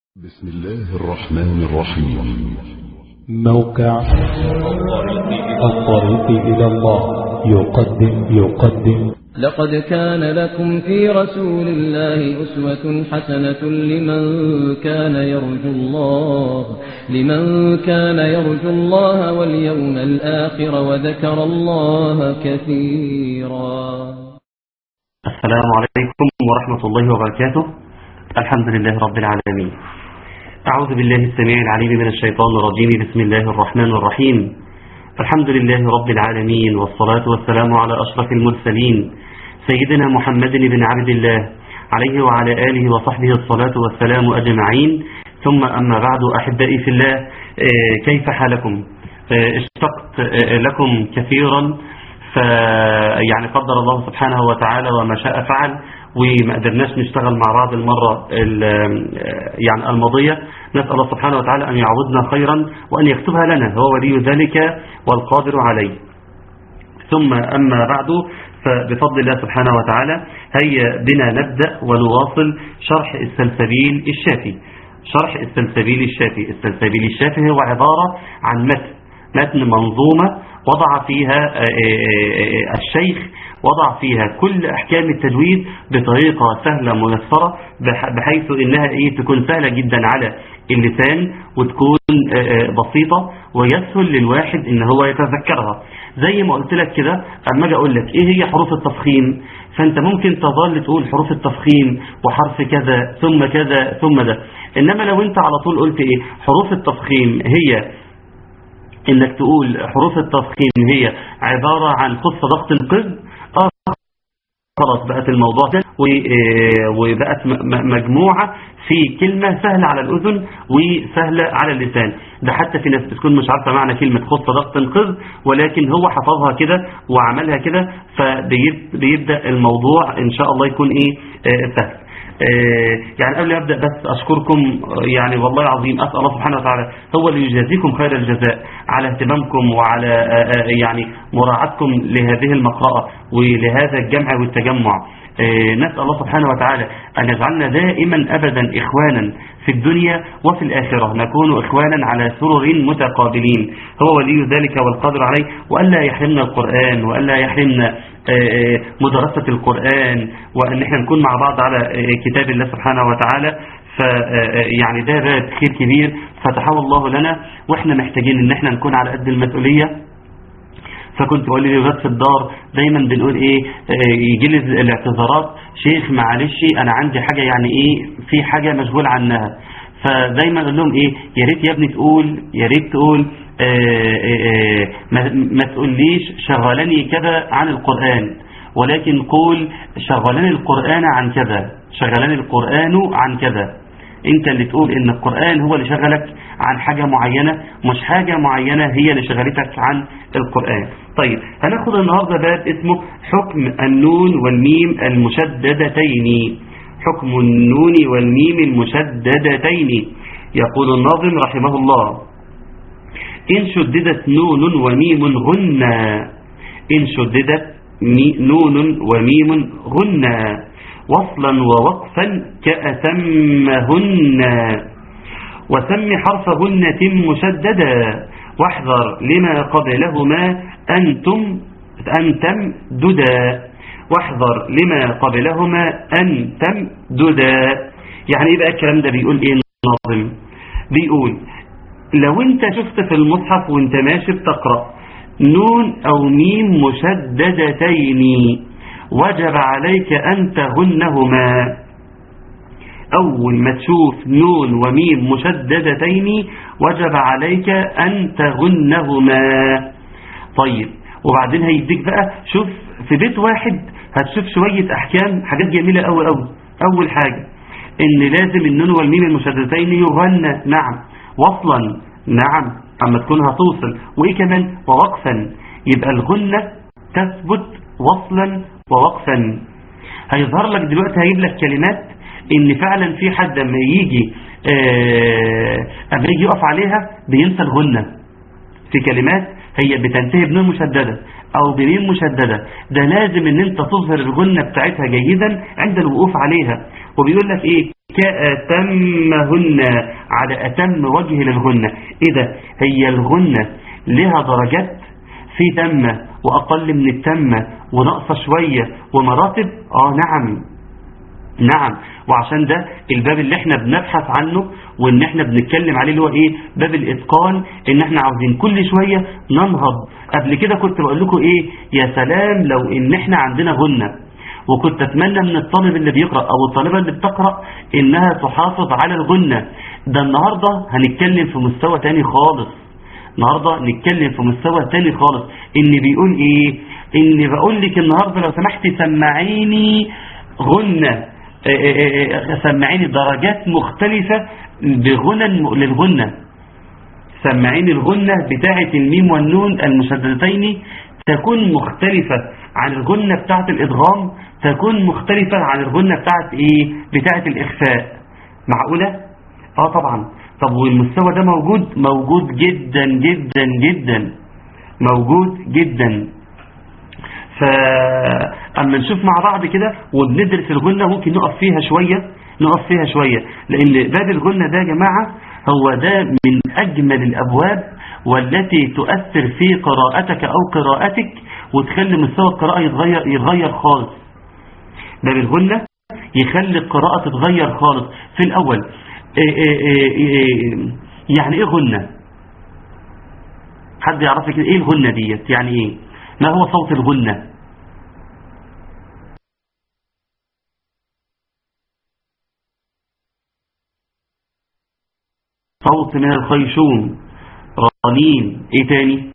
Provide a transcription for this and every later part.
بسم الله الرحمن الرحيم. موقع الطريق إلى الله يقدم لقد كان لكم في رسول الله أسوة حسنة لمن كان يرجو الله واليوم الآخر وذكر الله كثيرا. السلام عليكم ورحمة الله وبركاته. الحمد لله رب العالمين. أعوذ بالله السميع العليم من الشيطان الرجيم. بسم الله الرحمن الرحيم. الحمد لله رب العالمين، والصلاة والسلام على أشرف المرسلين سيدنا محمد بن عبد الله عليه وعلى آله وصحبه الصلاة والسلام أجمعين. ثم أما بعد، أحبائي في الله، كيف حالكم؟ اشتقت لكم كثيرا، يعني قدر الله سبحانه وتعالى وما شاء فعل، وما قدرناش نشتغل مع بعض المرة يعني الماضية. نسأل الله سبحانه وتعالى أن يعوضنا خيرا وأن يكتبها لنا، هو ولي ذلك والقادر عليه. ثم أما بعد، فبفضل الله سبحانه وتعالى هيا بنا نبدأ ونواصل شرح السلسبيل الشافي. شرح السلسبيل الشافي. السلسبيل الشافي هو عبارة عن متن منظومة وضع فيها الشيخ، وضع فيها كل أحكام التجويد بطريقة سهلة ميسرة، بحيث إنها تكون سهلة جدا على اللسان، وتكون بسيطة ويسهل للواحد إن هو يتذكرها. زي ما قلت لك كده، أما أجي أقول لك إيه هي حروف التفخيم، فأنت ممكن تظل تقول حروف التفخيم وحرف كذا ثم كذا ثم ده. إنما لو أنت على طول قلت إيه حروف التفخيم، هي إنك تقول حروف التفخيم هي عبارة عن خص ضغط قذ، خلاص بقت الموضوع ده وبقت مجموعة في كلمة سهلة على الأذن وسهلة على اللسان. ده حتى في ناس بتكون مش عارفة معنى كلمة خص ضغط قذ، ولكن هو حفظها كده وعملها كده، فبيبدأ الموضوع إن شاء الله يكون سهل. يعني قبل أبدأ بس أشكركم، يعني والله العظيم أسأل الله سبحانه وتعالى هو اللي يجازيكم خير الجزاء على اهتمامكم وعلى يعني مراعاتكم لهذه المقرأة ولهذا الجمع والتجمع. نسأل الله سبحانه وتعالى أن يجعلنا دائما أبدا إخوانا في الدنيا وفي الآخرة، نكون إخوانا على سرر متقابلين، هو ولي ذلك والقادر عليه، وألا يحرمنا القرآن، وألا يحرمنا مدرسة القرآن، وأن احنا نكون مع بعض على كتاب الله سبحانه وتعالى. يعني ده باب خير كبير فتحه الله لنا، واحنا محتاجين ان احنا نكون على قد المسؤولية. فكنت بقول لي في الدار دايما بنقول يجي لي الاعتذارات، شيخ معلش انا عندي حاجة يعني في حاجة مشغول عنها. فدايما اقول لهم يا ريت يا ابني تقول، يا ريت تقول ما تقوليش شغلني كذا عن القرآن، ولكن قول شغلني القرآن عن كذا، شغلني القرآن عن كذا. انت اللي تقول ان القرآن هو اللي شغلك عن حاجة معينة، مش حاجة معينة هي اللي شغلتك عن القرآن. طيب، هناخد النهاردة باب اسمه حكم النون والميم المشددتين. حكم النون والميم المشددتين. يقول الناظم رحمه الله: إن شددت نون وميم غنى، إن شددت نون وميم غنى، وصلا ووقفا كأتمهن، وسم حرف غنة مشددا، واحذر لما قبلهما أن تمددا، واحذر لما قبلهما أن تمددا. يعني بقى الكلام ده بيقول الناظم؟ بيقول لو انت شفت في المصحف وانت ماشي بتقرأ نون او ميم مشددتين، وجب عليك ان تغنهما. اول ما تشوف نون وميم مشددتين وجب عليك ان تغنهما. طيب، وبعدين هيديك بقى، شوف في بيت واحد هتشوف شوية احكام، حاجات جميلة قوي قوي. اول حاجة ان لازم النون والميم المشددتين يغنى، نعم، وصلا، نعم، اما تكون هتوصل، وايه كمان، ووقفا، يبقى الغنة تثبت وصلا ووقفا. هيظهر لك دلوقتي، هيجيب لك كلمات ان فعلا في حد اما يجي يقف عليها بينسى الغنة. في كلمات هي بتنتهي بنون مشددة او بميم مشددة، ده لازم ان انت تظهر الغنة بتاعتها جيدا عند الوقوف عليها. وبيقول لك كأتمهن، على أتم وجه للغنة. إيه ده؟ هي الغنة لها درجات؟ في تامة وأقل من التامة ونقصة شوية ومراتب؟ نعم. وعشان ده الباب اللي احنا بنبحث عنه وان احنا بنتكلم عليه اللي هو ايه؟ باب الاتقان. ان احنا عاوزين كل شوية ننهض. قبل كده كنت بقول لكم ايه؟ يا سلام لو ان احنا عندنا غنة، وكنت اتمنى من الطالب اللي بيقرأ او الطالبة اللي بتقرأ انها تحافظ على الغنة. ده النهاردة هنتكلم في مستوى تاني خالص. ان بيقول ايه؟ ان بقول لك النهاردة لو سمحتي سمعيني غنة، سمعيني درجات مختلفة بغنى للغنة. سمعيني الغنة بتاعة الميم والنون المشددتين تكون مختلفة عن الغنة بتاعة الإدغام، تكون مختلفة عن الغنة بتاعة ايه؟ بتاعة الإخفاء. معقولة؟ طبعا. طب والمستوى ده موجود جدا جدا جدا، موجود جدا. فأما نشوف مع بعض كده وبندرس الغنة ممكن نقف فيها شوية، لأن باب الغنة ده يا جماعة هو ده من أجمل الأبواب والتي تؤثر في قراءتك أو قراءتك وتخلي مستوى القراءة يتغير خالص. باب الغنة يخلي القراءة تتغير خالص. في الأول يعني إيه غنة؟ حد يعرف كده إيه الغنة ديت؟ يعني إيه؟ ما هو صوت الغنة؟ صوت من الخيشوم، رنين. ايه تاني؟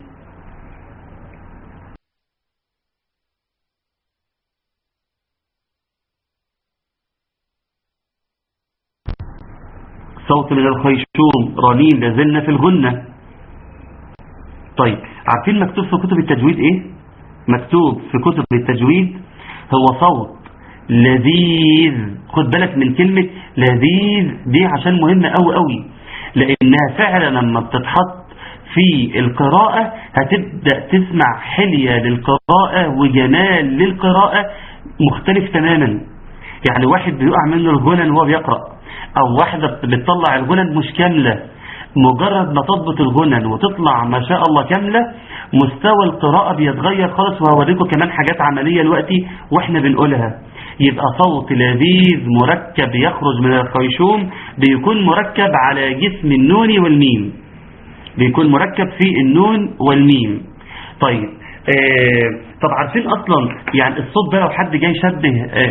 صوت من الخيشوم، رنين. لازلنا في الغنة. طيب عارفين مكتوب في كتب التجويد ايه؟ مكتوب في كتب التجويد هو صوت لذيذ. خد بالك من كلمة لذيذ دي عشان مهمة قوي، لأنها فعلا لما بتتحط في القراءة هتبدأ تسمع حلية للقراءة وجمال للقراءة مختلف تماما. يعني واحد بيقع منه الغنن وهو بيقرأ، أو واحدة بتطلع الغنن مش كاملة، مجرد ما تضبط الغنن وتطلع ما شاء الله كاملة مستوى القراءة بيتغير خالص. وهوريكم كمان حاجات عملية دلوقتي واحنا بنقولها. يبقى صوت لذيذ مركب يخرج من الخيشوم بيكون مركب على جسم النون والميم، بيكون مركب في النون والميم. طيب طب عارفين اصلا يعني الصوت ده لو حد جاي شبه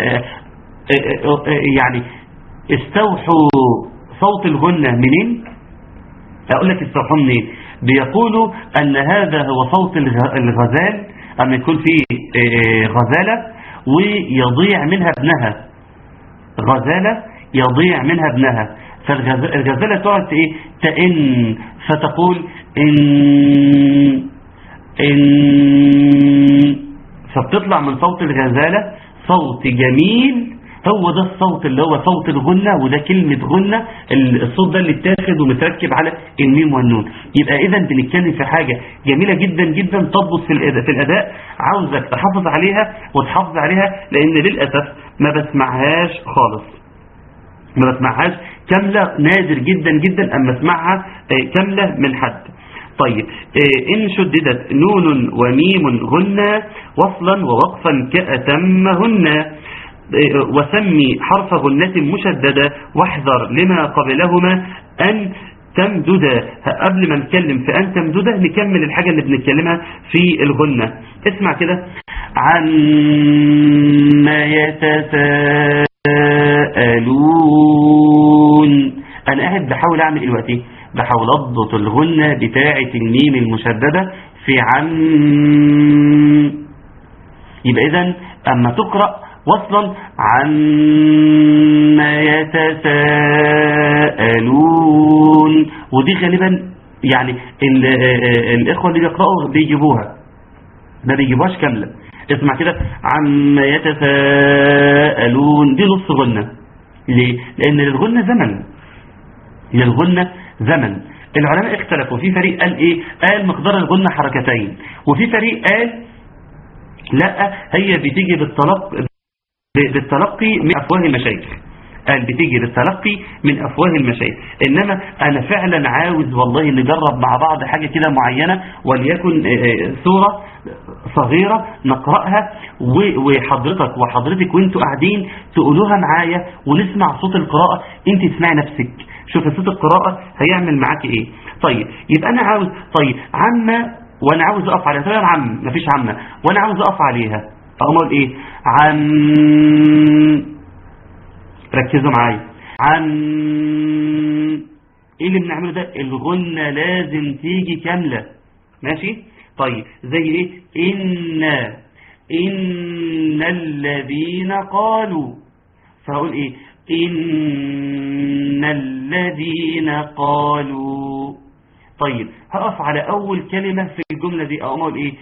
يعني استوحوا صوت الغنة منين؟ اقول لك استوحوا منين. بيقولوا ان هذا هو صوت الغزال اما يكون فيه غزالة ويضيع منها ابنها، غزالة يضيع منها ابنها، فالغزالة تقعد ايه؟ تئن، فتقول إن، فبتطلع من صوت الغزالة صوت جميل. هو ده الصوت اللي هو صوت الغنة، وده كلمة غنة. الصوت ده اللي اتاخد ومتركب على الميم والنون. يبقى إذا بنتكلم في حاجة جميلة جدا جدا تضبط في الأداء. عاوزك تحافظ عليها وتحافظ عليها، لأن للأسف ما بسمعهاش خالص، ما بسمعهاش كاملة. نادر جدا جدا أما اسمعها كاملة من حد. طيب إن شددت نون وميم غنة وصلا ووقفا كأتمهن، وسمي حرف غنة مشددة واحذر لما قبلهما أن تمدد. قبل ما نتكلم في أن تمدد نكمل الحاجة اللي بنتكلمها في الغنة. اسمع كده. عما يتساءلون. أنا قاعد بحاول أعمل إيه دلوقتي؟ بحاول أضبط الغنة بتاعة الميم المشددة في عم. يبقى إذن أما تقرأ وصلا عما يتساءلون، ودي غالبا يعني الإخوة اللي بيقرأوا بيجيبوها، ما بيجيبوهاش كاملة. اسمع كده. عما يتساءلون دي نص غنة. ليه؟ لأن للغنة زمن، للغنة زمن. العلماء اختلفوا. في فريق قال ايه؟ قال مقدار الغنة حركتين، وفي فريق قال لا، هي بتيجي بالتلقي من أفواه المشايخ. قال بتيجي للتلقي من أفواه المشايخ. إنما أنا فعلا عاوز والله نجرب مع بعض حاجة كده معينة، وليكن سورة صغيرة نقرأها وحضرتك وانتوا قاعدين تقولوها معايا ونسمع صوت القراءة. انت تسمعي نفسك، شوف صوت القراءة هيعمل معاكي ايه. طيب يبقى انا عاوز عمة وانا عاوز اقف عليها. طيب عم مفيش عمة وانا عاوز اقف عليها، اقول ايه؟ عم، ركزوا معايا، عم. ايه اللي بنعمله ده؟ الغنة لازم تيجي كاملة، ماشي؟ طيب زي ايه؟ إن الذين قالوا، فهقول ايه؟ إن الذين قالوا. طيب هقف على أول كلمة في الجملة دي، أقول ايه؟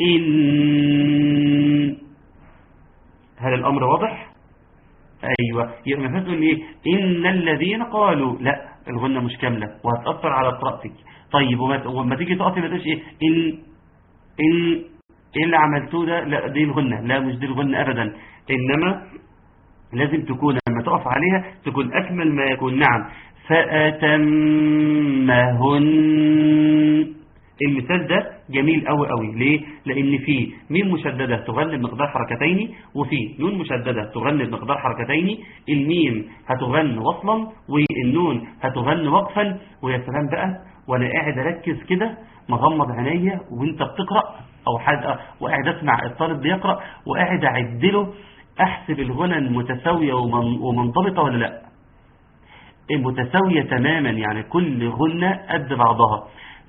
هل الأمر واضح؟ أيوة. يبقى ما تقول ايه؟ إن الذين قالوا، لا الغنة مش كاملة وهتأثر على قراءتك. طيب وما تيجي تقف ما تقولش ايه؟ ايه اللي عملتوه ده؟ لا دي الغنة، لا مش دي الغنة أبدا. إنما لازم تكون لما تقف عليها تكون أكمل ما يكون. نعم. فأتمهن. المثال ده جميل قوي قوي. ليه؟ لأن فيه ميم مشددة تغني بمقدار حركتين، وفيه نون مشددة تغني بمقدار حركتين. الميم هتغني وصلا والنون هتغني وقفا. ويا سلام بقى وانا قاعد اركز كده مغمض عينيا وانت بتقرأ او حاجة، وقاعد اسمع الطالب بيقرأ وقاعد اعدله، احسب الغنى متساوية ومنضبطة ولا لا. متساوية تماما، يعني كل غنى قد بعضها.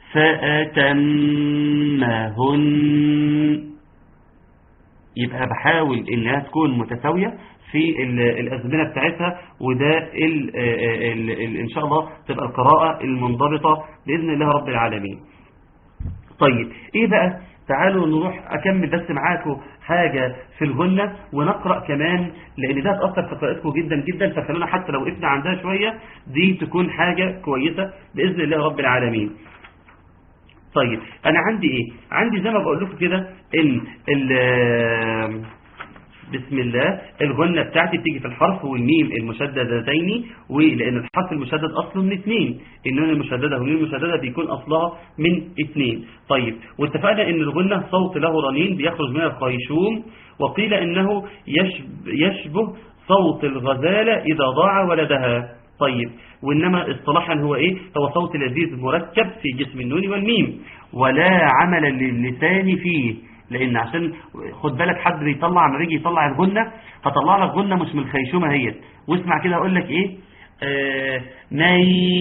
فأتمهن، يبقى بحاول انها تكون متساوية في الأزمنة بتاعتها، وده إن شاء الله تبقى القراءة المنضبطة بإذن الله رب العالمين. طيب إيه بقى؟ تعالوا نروح أكمل بس معاكم حاجة في الغنة ونقرأ كمان، لأن ده هتأثر في قراءتكم جدا جدا. فخلونا حتى لو وقفنا عندها شوية دي تكون حاجة كويسة بإذن الله رب العالمين. طيب أنا عندي إيه؟ عندي زي ما بقول لكم كده إن بسم الله الغنة بتاعتي بتيجي في الحرف والميم المشددتين، ولأن الحرف المشدد أصله من 2، النون المشددة والميم المشددة بيكون أصلها من 2. طيب واتفقنا إن الغنة صوت له رنين بيخرج من الخيشوم، وقيل إنه يشبه صوت الغزالة إذا ضاع ولدها. طيب وإنما اصطلاحا هو إيه؟ هو صوت لذيذ مركب في جسم النون والميم، ولا عمل للسان فيه. لأن عشان خد بالك حد بيطلع لما يجي يطلع الغنة هطلع لك غنة مش من الخيشومة هي. واسمع كده أقول لك إيه؟ من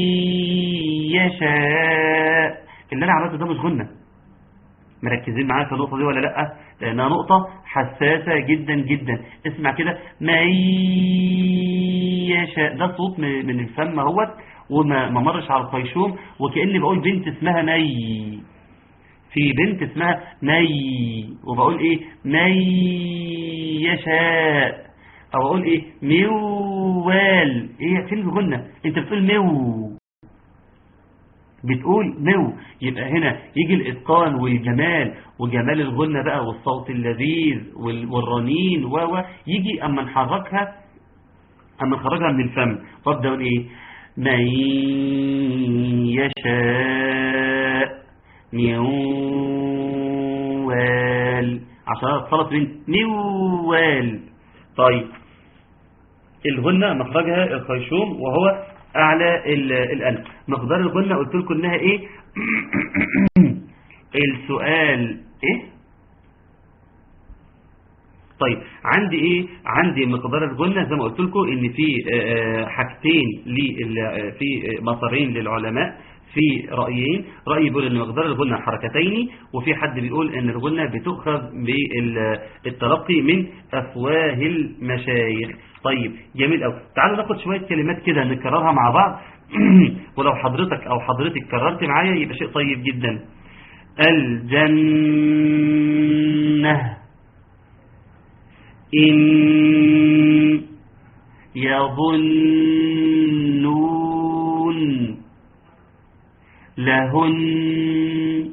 يشاء. اللي أنا عملته ده مش غنة. مركزين معايا في النقطة دي ولا لأ؟ لأنها نقطة حساسة جدا جدا. اسمع كده، من يشاء، ده صوت من الفم اهوت وما مرش على الخيشوم، وكأني بقول بنت اسمها مي، في بنت اسمها مي، وبقول ايه؟ من يشاء. او اقول ايه؟ موال. ايه فين الغنة؟ انت بتقول مو، بتقول مو. يبقى هنا يجي الاتقان والجمال، وجمال الغنة بقى والصوت اللذيذ والرنين يجي اما نحركها، اما نخرجها من الفم. طب ده ايه؟ من يشاء موال، عشان اتصلت بين موال. طيب الغنة مخرجها الخيشوم وهو اعلى الانف. مقدار الغنة قلت لكم انها ايه؟ السؤال ايه؟ طيب عندي ايه؟ عندي مقدار الغنة زي ما قلت لكم ان في حاجتين، في مسارين للعلماء، في رأيين. رأي بيقول ان مقدار الغنة حركتين، وفي حد بيقول ان الغنة بتؤخذ بالتلقي من افواه المشايخ. طيب جميل قوي. تعالوا ناخد شوية كلمات كده نكررها مع بعض ولو حضرتك او حضرتك كررت معايا يبقى شيء طيب جدا. الجنة، إن يظنون، لهن،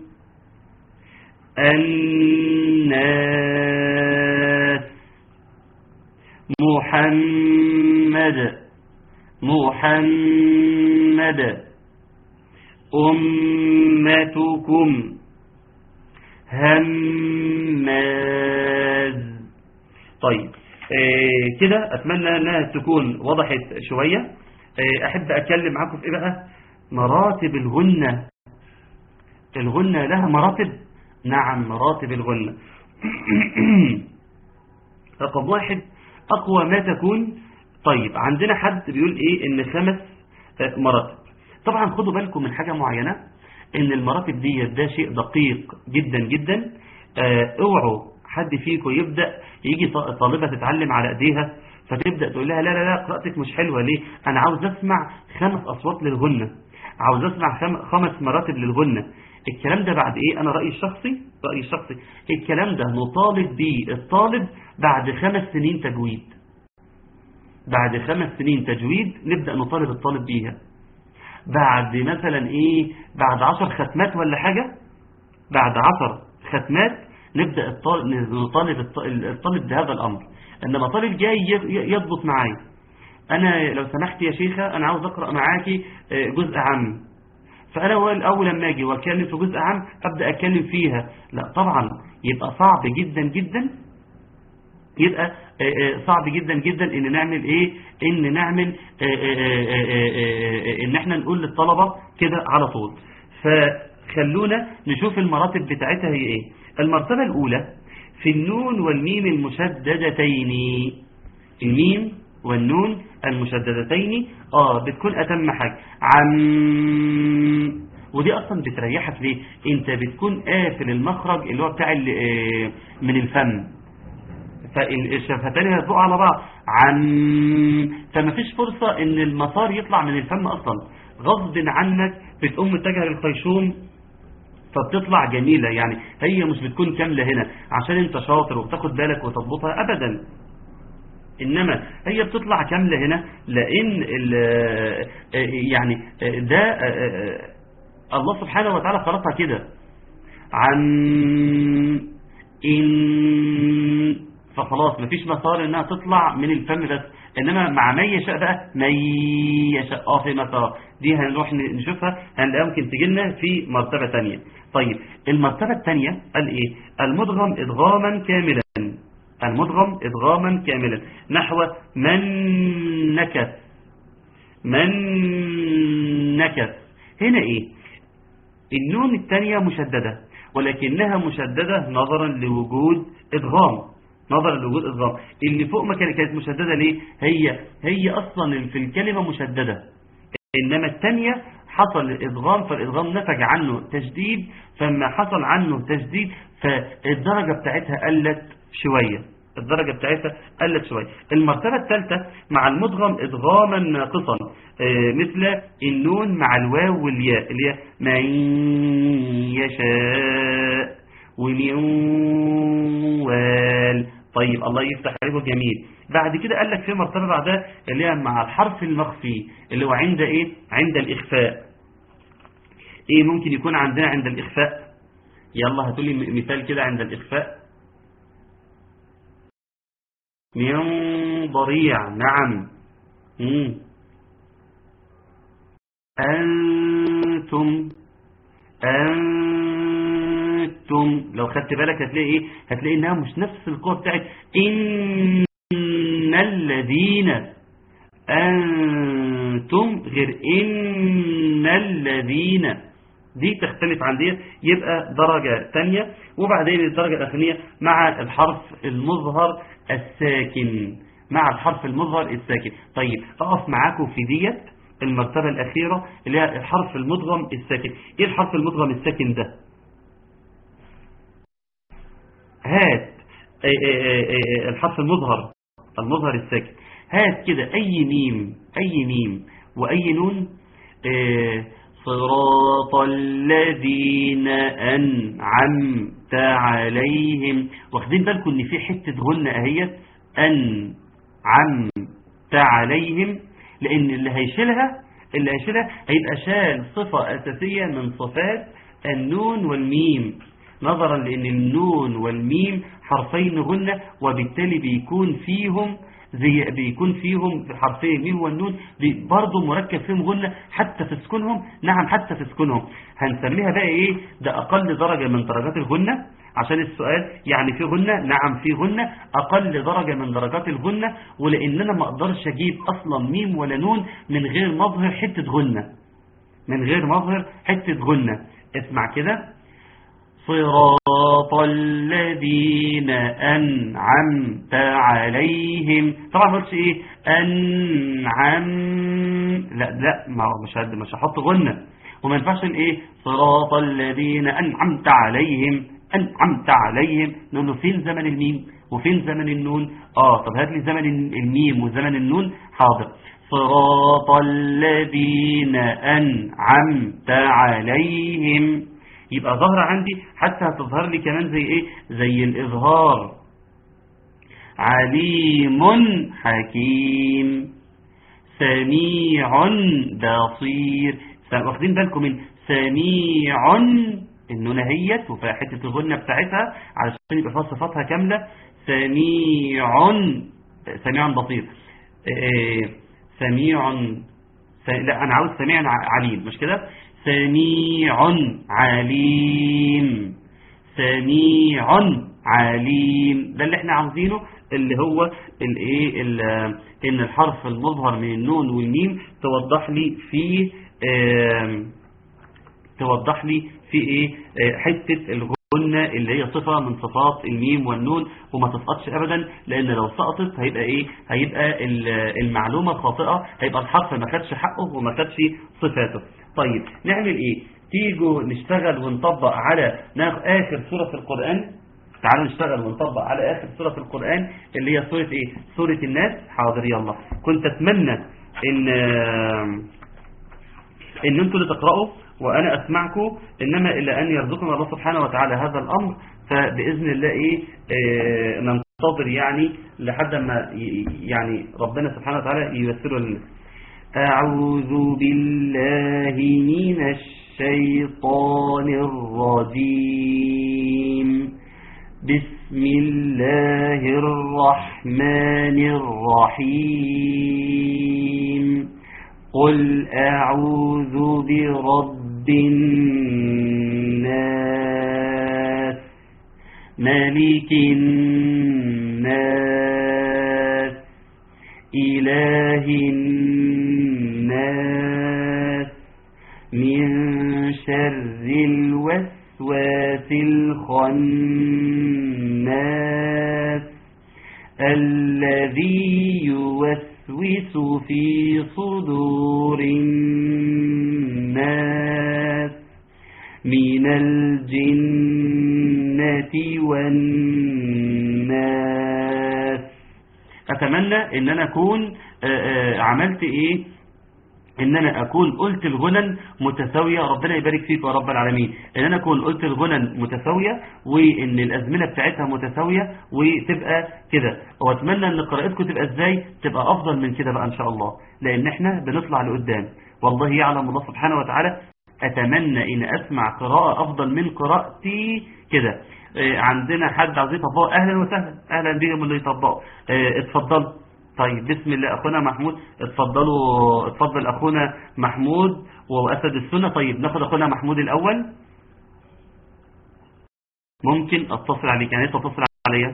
الناس، محمد، محمد أمتكم هماز. طيب كده أتمنى أنها تكون وضحت شوية. أحب أتكلم معكم في إيه بقى؟ مراتب الغنة. الغنة لها مراتب؟ نعم، مراتب الغنة. رقم 1 أقوى ما تكون. طيب عندنا حد بيقول إيه إن 5 مراتب. طبعا خدوا بالكم من حاجة معينة، إن المراتب دي ده شيء دقيق جدا جدا. اوعوا حد فيكم يبدأ يجي طالبة تتعلم على ايديها فتبدأ تقول لها لا لا لا قراءتك مش حلوة. ليه؟ أنا عاوز أسمع 5 أصوات للغنة، عاوز أسمع 5 مراتب للغنة. الكلام ده بعد إيه؟ أنا رأيي الشخصي الكلام ده نطالب بيه الطالب بعد 5 سنين تجويد. بعد 5 سنين تجويد نبدأ نطالب الطالب بيها. بعد مثلا إيه؟ بعد 10 ختمات ولا حاجة، بعد 10 ختمات نبدأ نطالب الطالب بهذا الأمر. إنما طالب جاي يضبط معاي، أنا لو سمحت يا شيخة أنا عاوز أقرأ معاكي جزء عام، فأنا أول لما أجي وأتكلم في جزء عام أبدأ أتكلم فيها. لا طبعا يبقى صعب جدا جدا، يبقى صعب جدا جدا إن نعمل إيه؟ إن نعمل إن إحنا نقول للطلبة كده على طول. فخلونا نشوف المراتب بتاعتها هي إيه. المرتبة الأولى في النون والميم المشددتين. الميم والنون المشددتين بتكون أتم حاجة ودي أصلا بتريحك. ليه؟ أنت بتكون قافل المخرج اللي هو بتاع من الفم، فالشفتين هيطبقوا على بعض فما فيش فرصة ان المسار يطلع من الفم اصلا. غصب عنك بتقوم متجه للخيشوم فبتطلع جميلة. يعني هي مش بتكون كاملة هنا عشان انت شاطر وبتاخد بالك وتضبطها ابدا، انما هي بتطلع كاملة هنا لان يعني ده الله سبحانه وتعالى خلقها كده. فخلاص مفيش مسار انها تطلع من الفم بس، انما مع من يشاء بقى من يشاء في مسار. دي هنروح نشوفها، هنلاقيها ممكن تجيلنا في مرتبة تانية. طيب المرتبة التانية قال ايه؟ المدغم ادغاما كاملا. المدغم ادغاما كاملا نحو من نكث. من نكث هنا ايه؟ النون التانية مشددة، ولكنها مشددة نظرا لوجود ادغام. نظرا لوجود ادغام. اللي فوق ما كانت مشددة ليه؟ هي اصلا في الكلمة مشددة، انما الثانية حصل ادغام، فالادغام نتج عنه تشديد، فما حصل عنه تشديد فالدرجة بتاعتها قلت شوية. الدرجة بتاعتها قلت شوية. المرتبة الثالثة مع المدغم ادغاما ناقصا، مثل النون مع الواو والياء اللي هي من يشاء ومنوال. طيب الله يفتح عليكم جميل. بعد كده قال لك في مرتبة بعدها اللي هي مع الحرف المخفي اللي هو عند ايه؟ عند الإخفاء. ايه ممكن يكون عندنا عند الإخفاء؟ يلا هاتولي مثال كده عند الإخفاء. من ضريع. نعم. أنتم لو خدت بالك هتلاقي ايه؟ هتلاقي انها مش نفس القوة بتاعت ان الذين. انتم غير ان الذين، دي تختلف عن دي، يبقى درجة تانية. وبعدين الدرجة الأخرانية مع الحرف المظهر الساكن. مع الحرف المظهر الساكن. طيب أقف معاكم في ديت المرتبة الأخيرة اللي هي الحرف المدغم الساكن. ايه الحرف المدغم الساكن ده؟ هات الحرف المظهر الساكن. هات كده اي ميم واي نون. صراط الذين أنعمت عليهم. واخدين بالكم ان في حتة غنة اهيت أنعمت عليهم، لان اللي هيشيلها هيبقى شال صفة أساسية من صفات النون والميم، نظرا لأن النون والميم حرفين غنة، وبالتالي بيكون فيهم زي بيكون فيهم في حرفين الميم والنون برضه مركب فيهم غنة حتى في سكونهم. نعم حتى في سكونهم. هنسميها بقى ايه؟ ده اقل درجة من درجات الغنة عشان السؤال. يعني في غنة؟ نعم في غنة، اقل درجة من درجات الغنة. ولاننا ما اقدرش اجيب اصلا ميم ولا نون من غير مظهر حتة غنة، من غير مظهر حتة غنة. اسمع كده: صراط الذين أنعمت عليهم. طبعا ما قلتش ايه أنعم، لا مش هحط غنة. وما ينفعش ايه صراط الذين أنعمت عليهم، أنعمت عليهم. نقول له فين زمن الميم وفين زمن النون؟ طب هات لي زمن الميم وزمن النون. حاضر. صراط الذين أنعمت عليهم، يبقى ظهر عندي. حتى هتظهر لي كمان زي ايه؟ زي الإظهار: عليم حكيم سميع بصير. واخدين بالكم من سميع؟ النون هيت وفيها حته الغنه بتاعتها علشان يبقى فيها صفاتها كامله. سميع بصير. لا انا عاوز سميع عليم، مش كده؟ سميع عليم، سميع عليم. ده اللي احنا عاوزينه، اللي هو الايه ان الحرف المظهر من النون والميم توضح لي في ايه حته الغنه اللي هي صفه من صفات الميم والنون، وما تسقطش ابدا. لان لو سقطت هيبقى ايه؟ هيبقى المعلومه خاطئه، هيبقى الحرف ما خدش حقه وما خدش صفاته. طيب نعمل ايه؟ تيجوا نشتغل ونطبق على اخر سوره في القران. تعالوا نشتغل ونطبق على اخر سوره في القران اللي هي سوره ايه؟ سوره الناس. حاضر يلا. كنت اتمنى ان انتوا اللي تقرأوا وانا اسمعكم، انما الا ان يرزقنا الله سبحانه وتعالى هذا الامر، فباذن الله ننتظر يعني لحد ما يعني ربنا سبحانه وتعالى ييسره لنا. اعوذ بالله من الشيطان الرجيم. بسم الله الرحمن الرحيم. قل أعوذ برب الناس ملك الناس إله الناس من شر الوسواس الخناس الذي يوسوس في صدور الناس من الجنة والناس. أتمنى إن أنا أكون عملت إيه؟ إن أنا أكون قلت الغنن متساوية. ربنا يبارك فيك يا رب العالمين. إن أنا أكون قلت الغنن متساوية، وإن الأزمنة بتاعتها متساوية، وتبقى كده. وأتمنى إن قراءتكم تبقى إزاي؟ تبقى أفضل من كده بقى إن شاء الله، لأن إحنا بنطلع لقدام. والله يعلم الله سبحانه وتعالى. أتمنى إن أسمع قراءة أفضل من قراءتي كده. عندنا حد عايز يطبق؟ أهلا وسهلا، أهلا بكم اللي يطبقوا. اتفضلوا. طيب بسم الله. أخونا محمود اتفضل أخونا محمود وأسد السنة. طيب ناخد أخونا محمود الأول. ممكن أتصل عليك؟ يعني تتصل عليا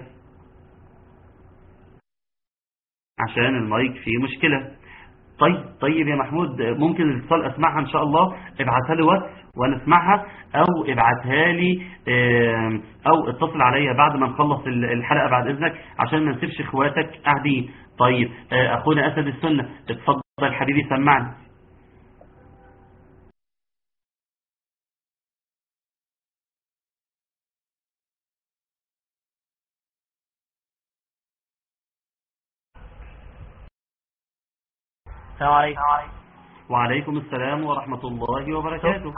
عشان المايك فيه مشكلة. طيب يا محمود، ممكن الاتصال أسمعها إن شاء الله. ابعتها لي وقت وأنا أسمعها، أو ابعتها لي، أو اتصل عليا بعد ما نخلص الحلقة بعد إذنك، عشان ما نسيبش إخواتك قاعدين. طيب أخونا أسد السنة، اتفضل حبيبي سمعني. السلام عليكم. وعليكم السلام ورحمة الله وبركاته.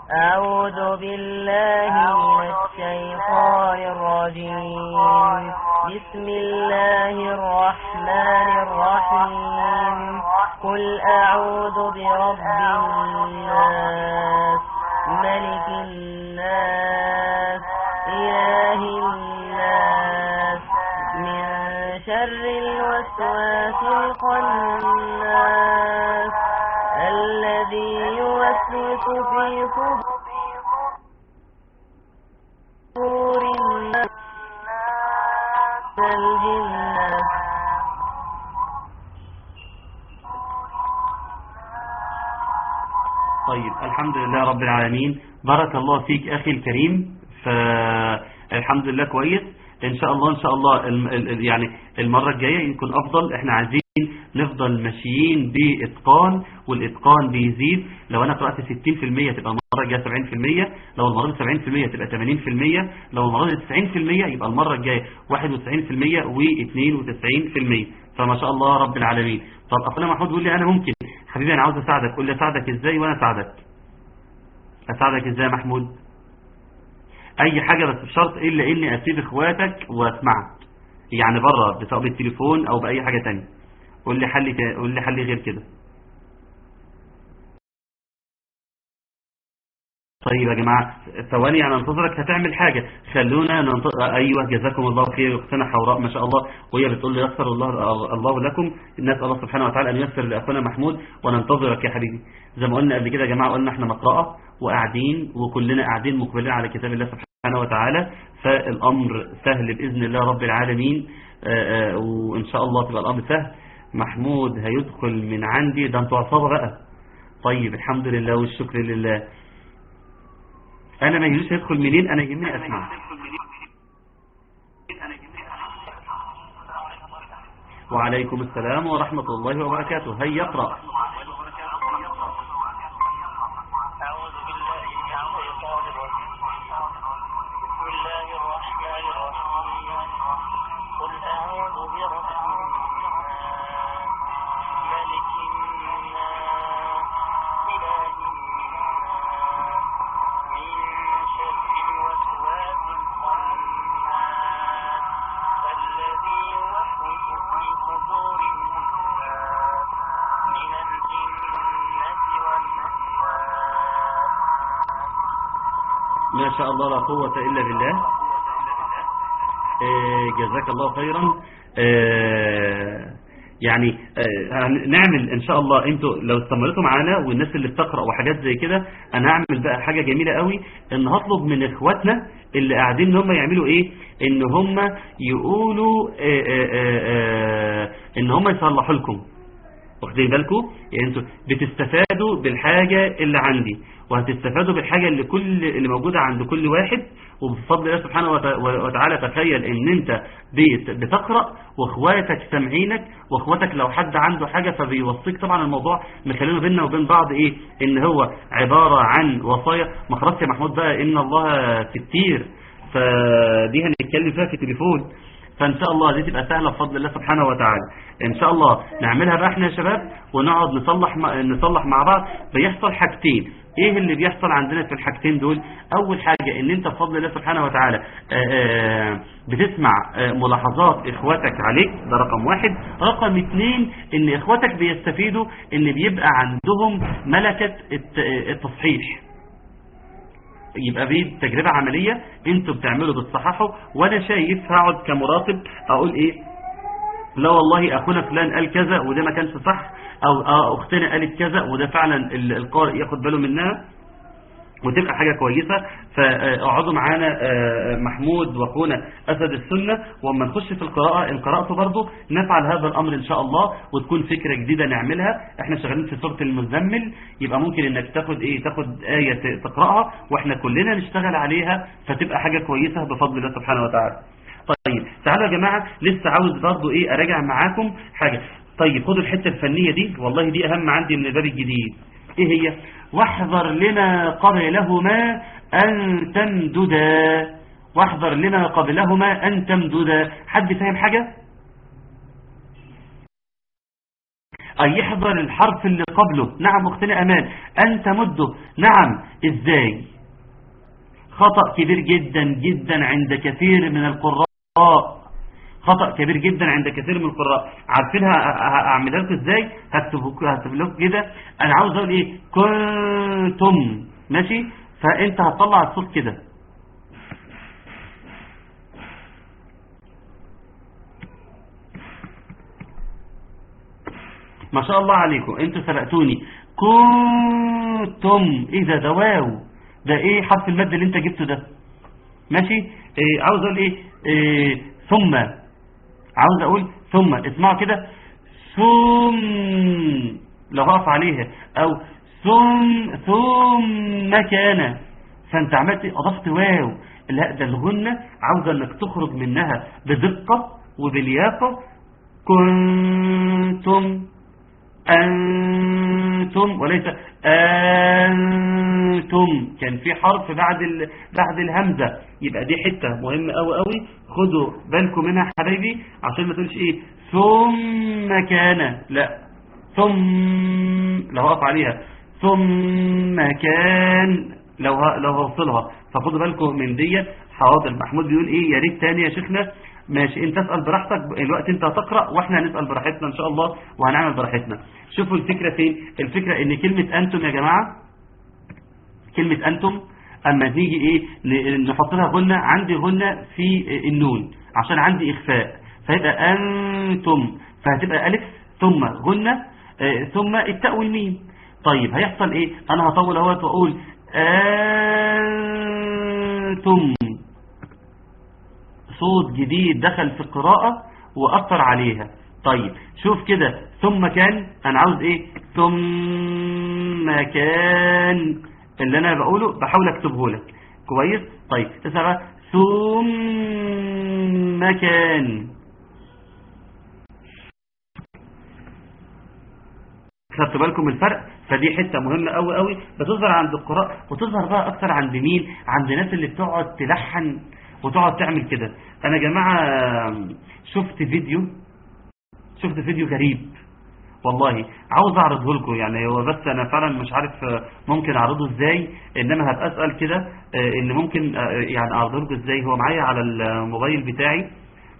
أعوذ بالله من الشيطان الرجيم. بسم الله الرحمن الرحيم قل أعوذ برب الناس ملك الناس إله الناس من شر الوسواس الخناس الذي يوسوس في صدور الناس الجنة. طيب الحمد لله رب العالمين. بارك الله فيك أخي الكريم. فالحمد لله كويس. إن شاء الله يعني المرة الجاية يكون أفضل. إحنا عايزين نفضل ماشيين بإتقان، والإتقان بيزيد. لو أنا قرأت 60% تبقى المرة الجاية 70%، لو المرة دي 70% تبقى 80%، لو المرة دي 90% يبقى المرة الجاية 91% و92%. فما شاء الله رب العالمين. طب أخونا محمود بيقول لي أنا ممكن حبيبي أنا عاوز أساعدك. قول لي أساعدك إزاي وأنا أساعدك إزاي يا محمود؟ أي حاجة بس بشرط إلا إني أسيب إخواتك وأسمعك، يعني بره بسبب التليفون أو بأي حاجة تانية. قول لي حل غير كده. طيب يا جماعة ثواني أنا انتظرك. هتعمل حاجة خلونا ننتظر. أيوة جزاكم الله خير. أختنا حوراء ما شاء الله وهي بتقول لي يسر الله لكم. نسأل الله سبحانه وتعالى أن ييسر لأخونا محمود وننتظرك يا حبيبي. زي ما قلنا قبل كده يا جماعة، قلنا احنا مقرأة وقاعدين وكلنا قاعدين مقبلين على كتاب الله سبحانه وتعالى، فالأمر سهل بإذن الله رب العالمين. وإن شاء الله تبقى الأمر سهل. محمود هيدخل من عندي. ده انتوا عصابة بقى. طيب الحمد لله والشكر لله. أنا ما يجوش هيدخل منين، أنا يهمني أسمع. وعليكم السلام ورحمة الله وبركاته. هيا يقرأ. ما شاء الله لا قوة إلا بالله. جزاك الله خيرا. يعني نعمل إن شاء الله. انتوا لو استمرتوا معانا والناس اللي بتقرأ وحاجات زي كده، أنا هعمل بقى حاجة جميلة قوي، إن هطلب من إخواتنا اللي قاعدين إن هم يعملوا إيه، إن هم يقولوا إن هم يصلحوا لكم. واخدين بالكم؟ يعني انتوا بتستفادوا بالحاجة اللي عندي، وهتستفادوا بالحاجة اللي موجودة عند كل واحد. وبفضل الله سبحانه وتعالى تخيل ان انت بتقرأ واخواتك سامعينك، واخواتك لو حد عنده حاجة فبيوصيك. طبعا الموضوع مخلينا بيننا وبين بعض ايه، ان هو عبارة عن وصايا. ما خلاص يا محمود بقى ان الله كتير، فدي هنتكلم فيها في التليفون. فإن شاء الله دي تبقى سهلة بفضل الله سبحانه وتعالى. إن شاء الله نعملها بقى احنا يا شباب، ونقعد نصلح مع بعض. بيحصل حاجتين. ايه اللي بيحصل عندنا في الحاجتين دول؟ اول حاجة ان انت بفضل الله سبحانه وتعالى بتسمع ملاحظات اخواتك عليك، ده رقم واحد. رقم اتنين ان اخواتك بيستفيدوا ان بيبقى عندهم ملكة التصحيح. يبقى دي تجربة عملية انتوا بتعملوا بتصححوا. وانا شايف هقعد كمراقب اقول ايه، لا والله اخونا فلان قال كذا وده ما كانش صح، او اختنا قالت كذا وده فعلا القارئ ياخد باله منها، وتبقى حاجة كويسة. فاقعدوا معانا محمود واخونا أسد السنة، وما نخش في القراءة برضو نفعل هذا الأمر إن شاء الله، وتكون فكرة جديدة نعملها. احنا شغالين في سورة المزمل، يبقى ممكن انك تاخد آية تقرأها واحنا كلنا نشتغل عليها، فتبقى حاجة كويسة بفضل الله سبحانه وتعالى. طيب تعالوا يا جماعة، لسه عاوز برضو أراجع معاكم حاجة. طيب خدوا الحتة الفنية دي، والله دي أهم عندي من الباب الجديد. ايه هي؟ واحذر لما قبلهما أن تمددا. واحذر لما قبلهما أن تمددا. حد فاهم حاجة؟ أي يحذر الحرف اللي قبله. نعم أختنا أمان. أن تمده. نعم. إزاي؟ خطأ كبير جدا جدا عند كثير من القراء. خطأ كبير جدا عند كثير من القراء. عارفينها اعملها لكم ازاي؟ هكتب لكم كده. انا عاوز اقول ايه؟ كنتم، ماشي؟ فانت هتطلع الصوت كده. ما شاء الله عليكم، انتوا سبقتوني. كنتم، ايه ده واو، ده ايه حرف المد اللي انت جبته ده؟ ماشي؟ إيه عاوز اقول ايه؟ ثم، عاوز اقول ثم. اسمعوا كده، ثم لو هقف عليها، او ثم كان. فانت عملت اضفت واو. لا، ده الغنة عاوزة انك تخرج منها بدقة وبلياقة. كنتم، أنتم، وليس أنتم. كان في حرف بعد الهمزة، يبقى دي حتة مهمة أوي أوي، خدوا بالكم منها حبايبي، عشان ما تقولش إيه ثم كان. لا، ثم لو هقف عليها، ثم كان لو هوصلها، فخدوا بالكم من دي. حاضر، محمود بيقول إيه؟ يا ريت تاني يا شيخنا. ماشي، انت اسأل براحتك، الوقت انت هتقرأ واحنا هنسأل براحتنا ان شاء الله، وهنعمل براحتنا. شوفوا الفكرة فين. الفكرة ان كلمة انتم يا جماعة، كلمة انتم اما تيجي ايه نحط لها غنة، عندي غنة في النون عشان عندي اخفاء، فيبقى انتم، فهتبقى الف ثم غنة ثم التاء والميم. طيب هيحصل ايه؟ انا هطول اهوت واقول انتم، صوت جديد دخل في القراءة وأثر عليها. طيب شوف كده، ثم كان، أنا عاوز إيه؟ ثم كان، اللي أنا بقوله بحاول أكتبه لك كويس. طيب اسمع بقى، ثم كان. خدتوا بالكم من الفرق؟ فدي حتة مهمة قوي قوي، بتظهر عند القراء، وتظهر بقى أكثر عند مين؟ عند الناس اللي بتقعد تلحن وتقعد تعمل كده. انا يا جماعة شفت فيديو غريب والله، عاوز اعرضه لكم. يعني هو بس انا فعلا مش عارف ممكن اعرضه ازاي، انما هبقى اسأل كده ان ممكن يعني اعرضه لكم ازاي. هو معايا على الموبايل بتاعي،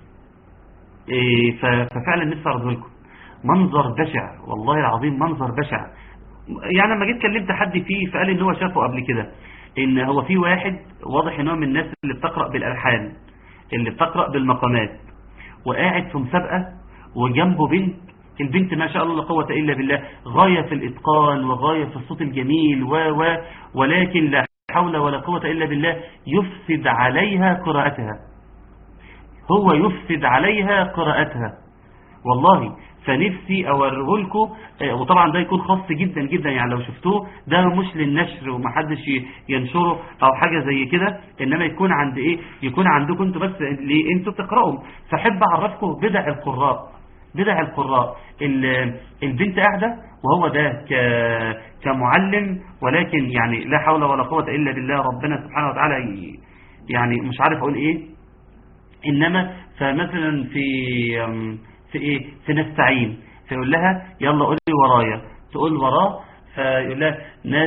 ففعلا نفسي اعرضه لكم. منظر بشع والله العظيم، منظر بشع. يعني لما جيت كلمت حد فيه فقال ان هو شافه قبل كده، ان هو في واحد واضح ان هو من الناس اللي بتقرأ بالالحان، اللي بتقرأ بالمقامات، وقاعد في مسابقة وجنبه بنت. البنت ما شاء الله لا قوة الا بالله، غاية في الاتقان وغاية في الصوت الجميل ولكن لا حول ولا قوة الا بالله يفسد عليها قراءتها. هو يفسد عليها قراءتها والله. فنفسي اوريه لكم، وطبعا ده يكون خاص جدا جدا، يعني لو شفتوه ده مش للنشر ومحدش ينشره او حاجة زي كده، انما يكون عند ايه، يكون عندكم انتوا بس اللي انتوا بتقرأوا. فحب اعرفكم بدع القراء. البنت قاعدة وهو ده كمعلم، ولكن يعني لا حول ولا قوة الا بالله، ربنا سبحانه وتعالى يعني مش عارف اقول ايه. انما فمثلا في ايه، في نستعين، فيقول لها يلا قولي ورايا، تقول وراه، فيقول لها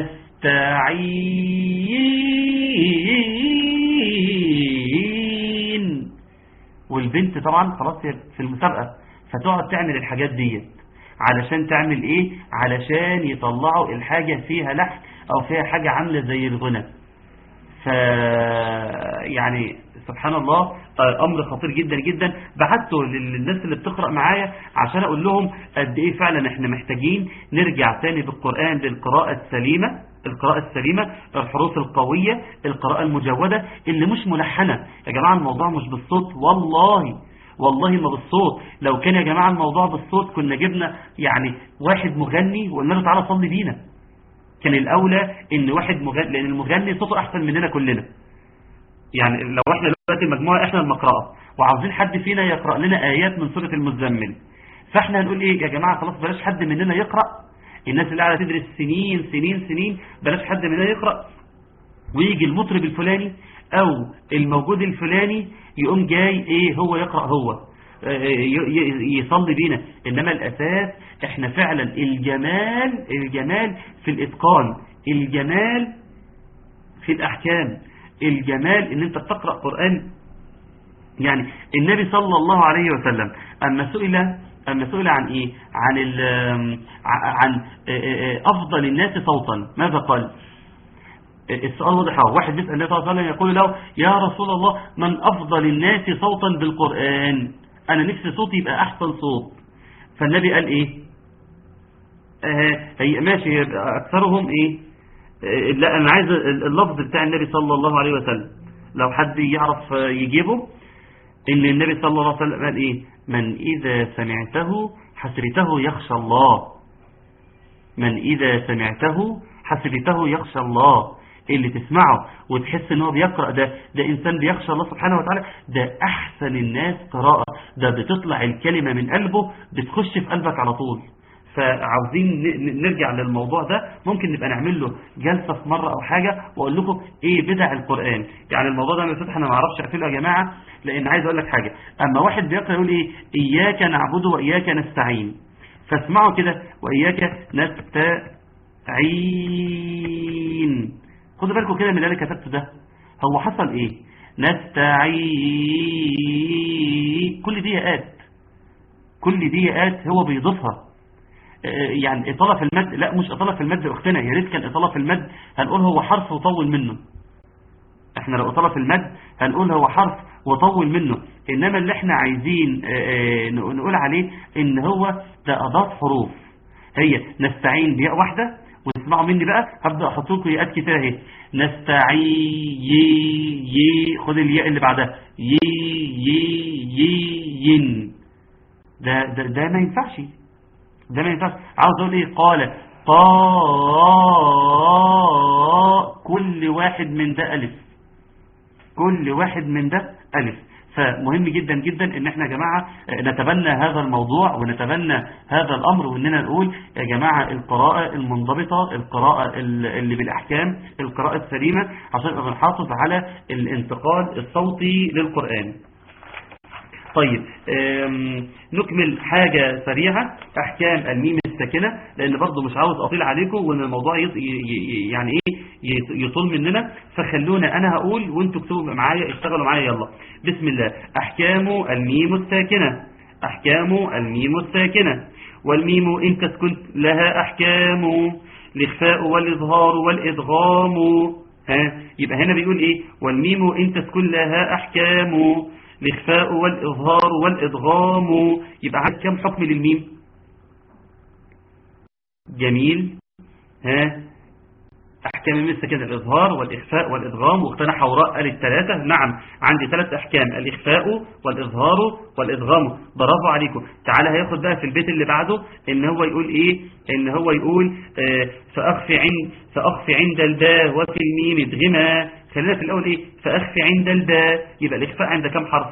نستعين. والبنت طبعا خلاص في المسابقة، فتقعد تعمل الحاجات ديت علشان تعمل ايه، علشان يطلعوا الحاجة فيها لحن او فيها حاجة عاملة زي الغنى. يعني سبحان الله، امر خطير جدا جدا. بعته للناس اللي بتقرأ معايا عشان اقول لهم قد ايه فعلا احنا محتاجين نرجع تاني بالقرآن للقراءة السليمة، الحروف القوية، القراءة المجودة اللي مش ملحنة. يا جماعة الموضوع مش بالصوت، والله ما بالصوت. لو كان يا جماعة الموضوع بالصوت كنا جبنا يعني واحد مغني وقلنا له تعالى صلي بينا. كان الأولى إن واحد مغني، لأن المغني صوته أحسن مننا كلنا. يعني لو احنا دلوقتي مجموعة احنا المقرأة وعاوزين حد فينا يقرأ لنا آيات من سورة المزمل، فاحنا هنقول ايه يا جماعة؟ خلاص بلاش حد مننا يقرأ. الناس اللي قاعدة تدرس سنين سنين سنين، بلاش حد مننا يقرأ، ويجي المطرب الفلاني او الموجود الفلاني يقوم جاي ايه هو يقرأ، هو يصلي بينا. انما الاساس احنا فعلا الجمال في الاتقان، الجمال في الاحكام، الجمال ان انت بتقرأ قرآن يعني النبي صلى الله عليه وسلم أما سئل عن إيه؟ عن أفضل الناس صوتا، ماذا قال؟ السؤال واضح. واحد بيسأل النبي صلى الله عليه وسلم يقول له يا رسول الله من أفضل الناس صوتا بالقرآن؟ أنا نفسي صوتي يبقى أحسن صوت. فالنبي قال إيه؟ هي ماشي أكثرهم إيه؟ لا أنا عايز اللفظ بتاع النبي صلى الله عليه وسلم لو حد يعرف يجيبه. إن النبي صلى الله عليه وسلم قال إيه؟ من إذا سمعته حسرته يخشى الله. من إذا سمعته حسرته يخشى الله. اللي تسمعه وتحس ان هو بيقرأ ده إنسان بيخشى الله سبحانه وتعالى، ده أحسن الناس قراءة، ده بتطلع الكلمة من قلبه بتخش في قلبك على طول. فعاوزين نرجع للموضوع ده، ممكن نبقى نعمل له جلسة في مرة أو حاجة وأقول لكم إيه بدع القرآن. يعني الموضوع ده مفتوح أنا ما أعرفش أقفله يا جماعة، لأن عايز أقول لك حاجة. أما واحد بيقرأ يقول إيه إياك نعبد وإياك نستعين، فاسمعوا كده وإياك نستعين. خدوا بالكم كده من اللي كتبته ده، هو حصل إيه؟ نستعين كل دي آيات هو بيضيفها. يعني إطالة في المد، لا مش إطالة في المد أختنا، يا ريت كان إطالة في المد هنقول هو حرف وطول منه. احنا لو إطالة في المد هنقول هو حرف وطول منه، إنما اللي احنا عايزين نقول عليه إن هو ده أضاف حروف. هي نستعين بياء واحدة، وتسمعوا مني بقى هبدأ أحط لكم ياءات كتير اهي. نستعين خد الياء اللي بعدها ين. ده ما ينفعش، ده ما ينفعش. عاوز اقول ايه؟ قال كل واحد من ده ألف، كل واحد من ده ألف. فمهم جدا جدا ان احنا يا جماعة نتبنى هذا الموضوع ونتبنى هذا الامر، واننا نقول يا جماعة القراءة المنضبطة، القراءة اللي بالاحكام، القراءة السليمة، عشان نحافظ على الانتقال الصوتي للقرآن. طيب نكمل حاجة سريعة، أحكام الميم الساكنة، لأن برضو مش عاوز أطيل عليكم وأن الموضوع يعني إيه يطول مننا، فخلونا أنا هقول وأنتوا اكتبوا معايا، اشتغلوا معايا يلا. بسم الله. أحكام الميم الساكنة. أحكام الميم الساكنة. والميم إن تسكن لها أحكام، الإخفاء والإظهار والإدغام. يبقى هنا بيقول إيه؟ والميم إن تسكن لها أحكام، الإخفاء والإظهار والإدغام. يبقى عندك كم حكم للميم؟ جميل. أحكام الميم الساكنة الإظهار والإخفاء والإدغام. واختنا حوراء قال الثلاثة. نعم عندي 3 أحكام، الإخفاء والإظهار والإدغام. برافو عليكم. تعالى هياخد بقى في البيت اللي بعده إن هو يقول إيه؟ إن هو يقول فأخف عند الباء وفي الميم ادغما. خلينا في الأول إيه؟ فأخف عند الباء. يبقى الإخفاء عند كم حرف؟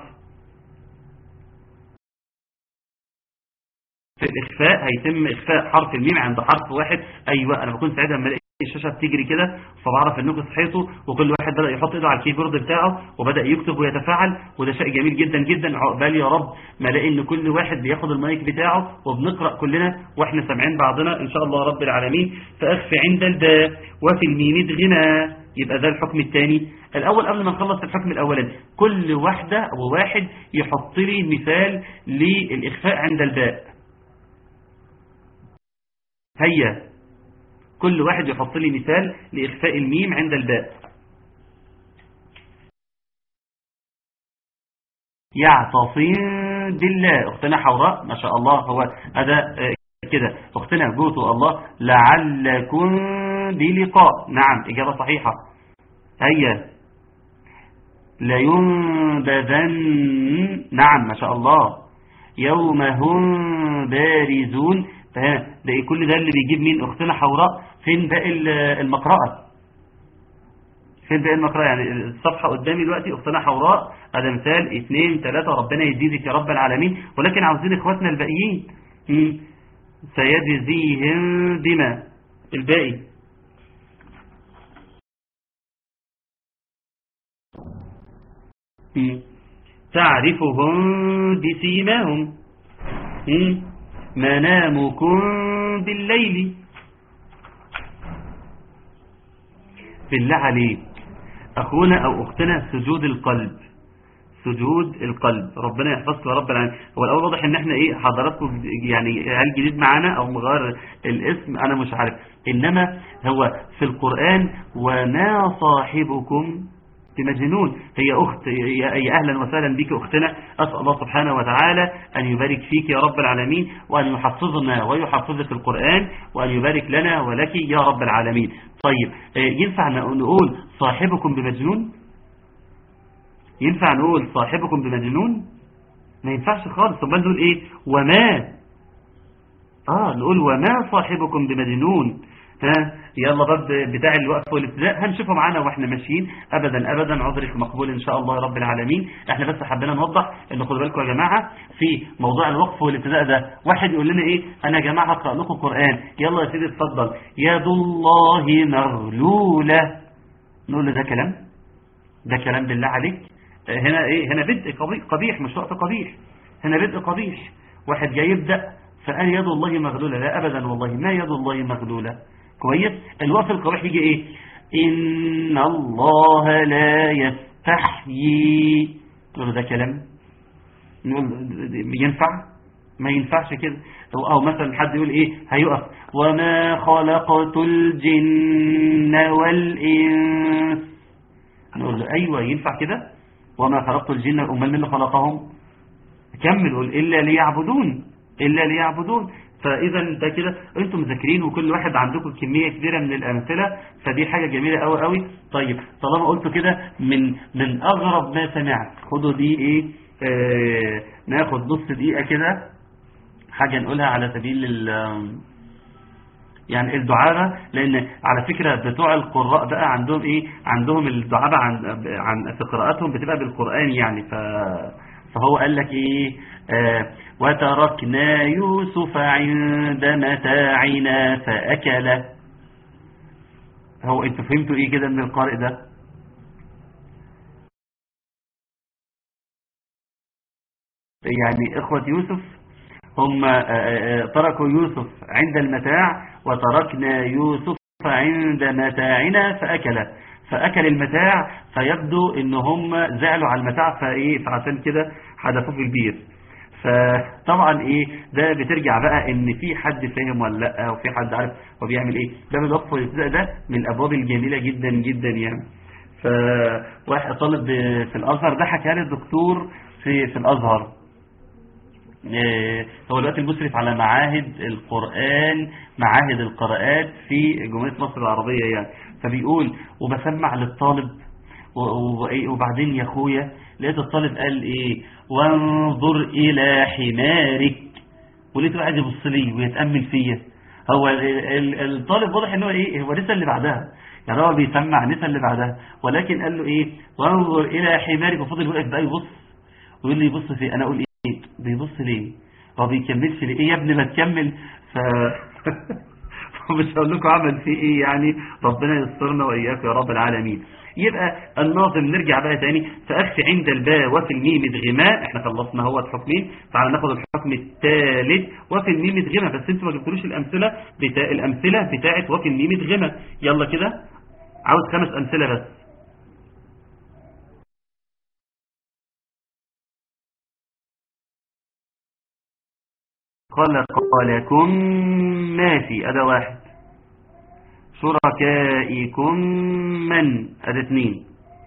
في الإخفاء هيتم إخفاء حرف الميم عند حرف واحد. أيوة أنا بكون سعيد لما الاقي الشاشة بتجري كده، فبعرف انكم صحيتوا وكل واحد بدأ يحط ايده على الكيبورد بتاعه وبدأ يكتب ويتفاعل، وده شيء جميل جدا جدا. عقبال يا رب ما الاقي ان كل واحد بياخد المايك بتاعه وبنقرأ كلنا واحنا سامعين بعضنا ان شاء الله رب العالمين. فأخف عند الباء وفي الميم ادغما. يبقى ده الحكم الثاني. الأول قبل ما نخلص الحكم الأولاني، كل واحدة وواحد يحط لي مثال للإخفاء عند الباء. هيا كل واحد يحط لي مثال لإخفاء الميم عند الباء. يعتصم بالله. أختنا حوراء ما شاء الله، هو هذا كده. أختنا جوتو الله لعلكم بلقاء. نعم إجابة صحيحة. هيا لينبذن. نعم ما شاء الله. يوم هم بارزون. ده كل ده اللي بيجيب مين؟ أختنا حوراء. فين باقي المقرأة؟ فين باقي المقرأة؟ يعني الصفحة قدامي دلوقتي. أختنا حوراء هذا مثال 2 3. ربنا يزيدك يا رب العالمين. ولكن عاوزين إخواتنا الباقيين. سيجزيهم بما. الباقي تعرفهم بسيماهم. منامكم بالليل. بالله عليك أخونا أو أختنا، سجود القلب سجود القلب. ربنا يحفظكم يا رب العالمين. هو الأول واضح ان احنا ايه حضراتكم يعني هل جديد معانا او مغير الاسم انا مش عارف، انما هو في القرآن وما صاحبكم بمجنون. هي أخت، يا أهلا وسهلا بك أختنا. أسأل الله سبحانه وتعالى أن يبارك فيك يا رب العالمين، وأن يحفظنا ويحفظك القرآن، وأن يبارك لنا ولك يا رب العالمين. طيب ينفع نقول صاحبكم بمجنون؟ ينفع نقول صاحبكم بمجنون؟ ما ينفعش خالص. طب نقول ايه؟ وما نقول وما صاحبكم بمجنون. يلا باب بتاع الوقف والابتداء هنشوفه معانا واحنا ماشيين. ابدا ابدا عذرك مقبول ان شاء الله يا رب العالمين. احنا بس حبينا نوضح ان خدوا بالكم يا جماعه في موضوع الوقف والابتداء ده. واحد يقول لنا ايه؟ انا يا جماعه هقرا لكم قران، يلا يا سيدي اتفضل. يد الله مغلوله. نقول له ده كلام؟ ده كلام بالله عليك؟ هنا ايه؟ هنا بدء قبيح، مش وقت قبيح، هنا بدء قبيح. واحد جاي يبدا فقال يد الله مغلوله. لا ابدا والله ما يد الله مغلوله. كويس. الوقف القبيح يجي ايه؟ ان الله لا يستحيي. نقول ده كلام؟ ينفع؟ ما ينفعش كده. او مثلا حد يقول ايه هيقف وما خلقت الجن والانس. نقول له ايوه ينفع كده. وما خلقت الجن، امال من اللي خلقهم؟ كمل قول الا ليعبدون، الا ليعبدون. فاذا ده كده انتم مذاكرين وكل واحد عندكم كميه كبيره من الامثله، فدي حاجه جميله قوي قوي. طيب طالما قلت كده من اغرب ما سمعت، خدوا دي ايه ناخد نص دقيقه كده حاجه نقولها على سبيل يعني الدعابة. لأن على فكرة بتوع القراء بقى عندهم إيه؟ عندهم الدعابة عن في قراءاتهم بتبقى بالقرآن يعني. فهو قال لك إيه وتركنا يوسف عند متاعنا فأكل. هو أنتوا فهمتوا إيه كده من القارئ ده؟ يعني إخوة يوسف هم تركوا يوسف عند المتاع، وتركنا يوسف عند متاعنا فأكل المتاع. فيبدو ان هم زعلوا على المتاع فعشان كده حدثوه في البير. فطبعا ايه ده بترجع بقى ان في حد فاهم ولا لا، وفي حد عارف هو بيعمل ايه. ده من الوقف والابتداء ده من الابواب الجميله جدا جدا يعني. فواحد طالب في الازهر ده حكى لي الدكتور في الازهر. هو دلوقتي المشرف على معاهد القرآن، معاهد القراءات في جمهورية مصر العربية يعني. فبيقول وبسمع للطالب وبعدين يا اخويا لقيت الطالب قال ايه وانظر الى حمارك، ولقيته قاعد يبص لي ويتامل فيا. هو الطالب واضح ان هو ايه هو لسه اللي بعدها يعني، هو بيسمع لسه اللي بعدها، ولكن قال له ايه وانظر الى حمارك، وفضل واقف بقى يبص ويقول لي يبص فيه. انا اقول ايه بيبص ليه؟ هو بيكملش ليه؟ ايه يا ابني ما تكمل. مش هقول لكم عمل فيه ايه يعني. ربنا يسترنا واياكم يا رب العالمين. يبقى الناظم نرجع بقى تاني. فاخفي عند الباء وفي الميم ادغما. احنا خلصنا هو حكمين، تعالى ناخد الحكم الثالث وفي الميم ادغما. بس انتوا ما جبتولوش الامثله بتاعت وفي الميم ادغما. يلا كده عاوز 5 امثله بس. خلق لكم ما في أداة 1، شركائكم من أداة 2.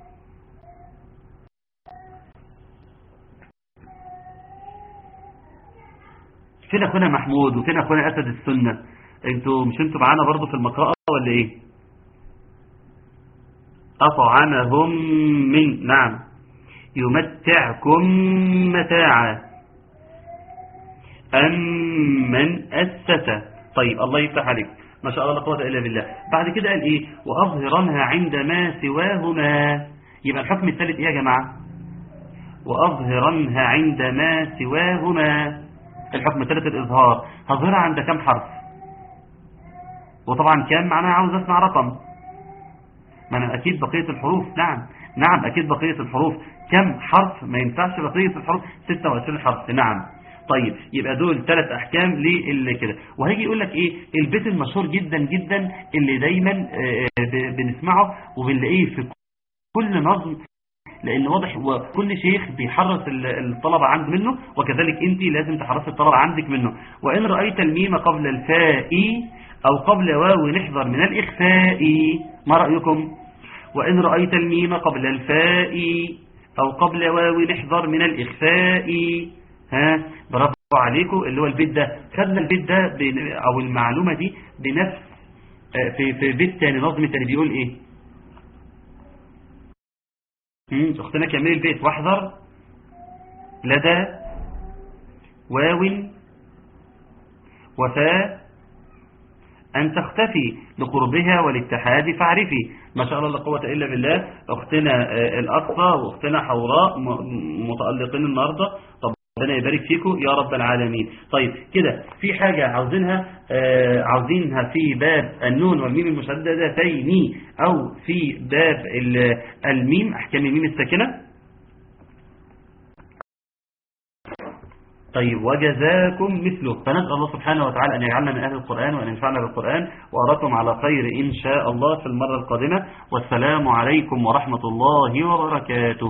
فين أخونا محمود وفين أخونا أسد السنة؟ انتوا مش انتوا معانا برضو في المقرأة ولا ايه؟ أطعمهم من نعم يمتعكم متاعا أمن أسس. طيب الله يفتح عليك ما شاء الله لا قوة إلا بالله. بعد كده قال إيه وأظهرنها عندما سواهما. يبقى الحكم الثالث إيه يا جماعة؟ وأظهرنها عندما سواهما. الحكم الثالث الإظهار. هظهرها عند كم حرف؟ وطبعا كام معناها عاوز أسمع رقم. ما أنا أكيد بقية الحروف. نعم أكيد بقية الحروف. كم حرف؟ ما ينفعش بقية الحروف 26 حرف. نعم. طيب يبقى دول 3 احكام اللي كده. وهيجي يقول لك ايه البيت المشهور جدا جدا اللي دايما بنسمعه وبنلاقيه في كل نظم لأن واضح وكل شيخ بيحرص الطلبة عنده منه، وكذلك أنت لازم تحرص الطلبة عندك منه. وإن رأيت الميم قبل الفاء أو قبل واو نحذر من الإخفاء. ما رأيكم؟ وإن رأيت الميم قبل الفاء أو قبل واو نحذر من الإخفاء. ها برافو عليكم. اللي هو البيت ده، خدنا البيت ده أو المعلومة دي بنفس في بيت تاني، نظم تاني بيقول إيه؟ أختنا كمل البيت. واحذر لدى واو وفاء أن تختفي لقربها والاتحاد فاعرفي. ما شاء الله لا قوة إلا بالله. أختنا الأقصى وأختنا حوراء متألقين النهاردة. طب ربنا يبارك فيكم يا رب العالمين. طيب كده في حاجة عاوزينها في باب النون والميم المشددتين أو في باب الميم، أحكام الميم الساكنة. طيب وجزاكم مثله. فنسأل الله سبحانه وتعالى أن يجعلنا من أهل القرآن وأن ينفعنا بالقرآن، وأراكم على خير إن شاء الله في المرة القادمة. والسلام عليكم ورحمة الله وبركاته.